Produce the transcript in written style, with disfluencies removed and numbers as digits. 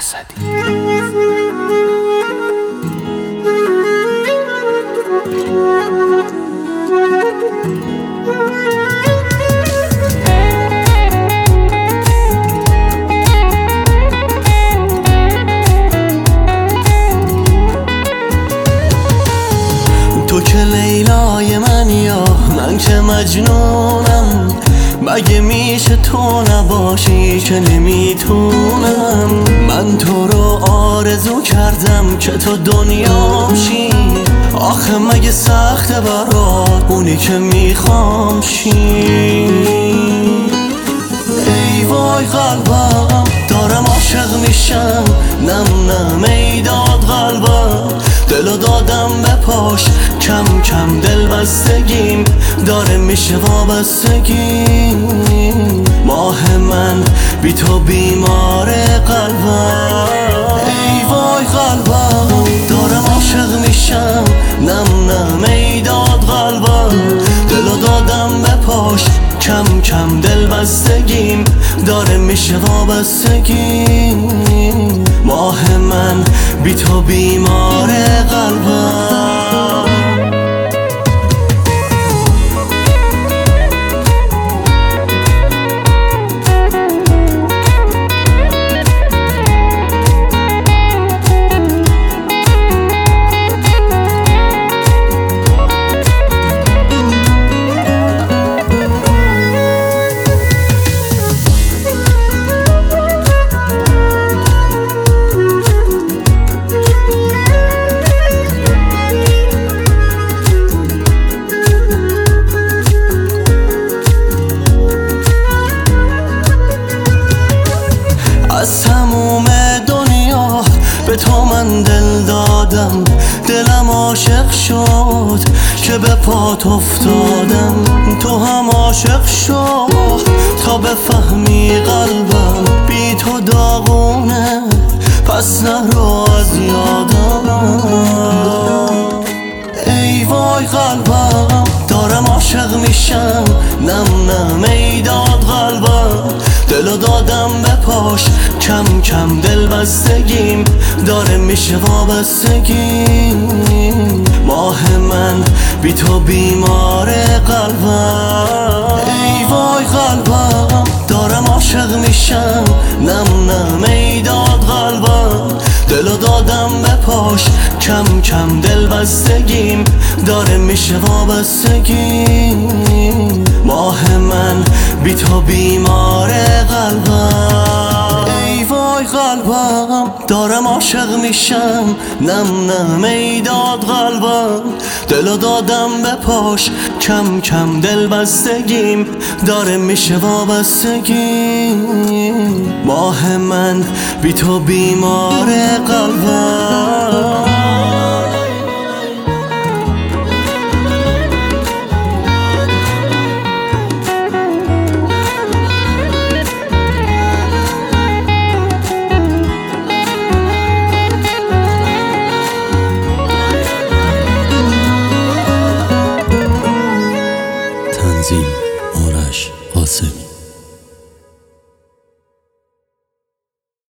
اسدی. تو که لیلای من یا من که مجنونم، مگه میشه تو نباشی که نمیتونم. من تو رو آرزو کردم که تو دنیام شی، آخه مگه سخته برات اونی که میخوام شی. ای وای قلبم دارم عاشق میشم، نم نم ای داد قلبم، دلو دادم به پاش، کم کم دل بستگیم داره میشه وابستگیم. ماه من بی تو بیمار قلبم. ای وای قلبم دارم عاشق میشم، نم نم ای داد قلبم، دلو دادم به پاش، کم کم دل بستگیم داره میشه وابستگیم. ماه من بی تو بیمار قلبم. از تموم دنیا به تو من دل دادم، دلم عاشق شد که به پات افتادم. تو هم عاشق شد تا بفهمی قلبم بی تو داغونه، پس نرو از یادم. ای وای قلبم دارم عاشق میشم، نم نم ای داد قلبم، دلو دادم به پاش، کم کم دل بستگیم داره میشه وابستگیم. ماه من بی تو بیمار قلبم. ای وای قلبم دارم عاشق میشم، نم نم ای داد قلبم، دلو دادم به پاش، کم کم دل بستگیم داره میشه وابستگیم. ماه من بی تو بیمار قلبم. ای وای قلبم دارم عاشق میشم، نم نم ای داد قلبم، دلو دادم به پاش، کم کم دل بستگیم داره میشه وابستگیم. ماه من بی تو بیمار قلبم.